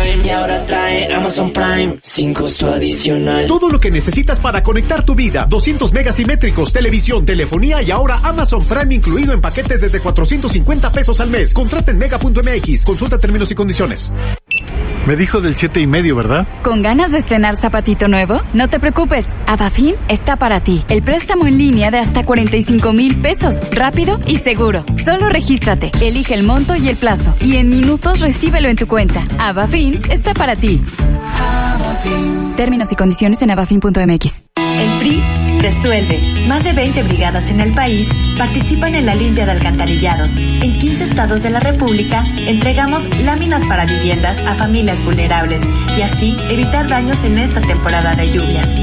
Prime y ahora trae Amazon Prime sin costo adicional. Todo lo que necesitas para conectar tu vida. 200 megas simétricos, televisión, telefonía y ahora Amazon Prime incluido en paquetes desde 450 pesos al mes. Contrata en mega.mx. Consulta términos y condiciones. Me dijo del 7,5, ¿verdad? ¿Con ganas de estrenar zapatito nuevo? No te preocupes, Avafin está para ti. El préstamo en línea de hasta 45,000 pesos, rápido y seguro. Solo regístrate, elige el monto y el plazo, y en minutos recíbelo en tu cuenta. Avafin está para ti. Términos y condiciones en avafin.mx. El PRI resuelve. Más de 20 brigadas en el país participan en la limpia de alcantarillados. En 15 estados de la República entregamos láminas para viviendas a familias vulnerables y así evitar daños en esta temporada de lluvias.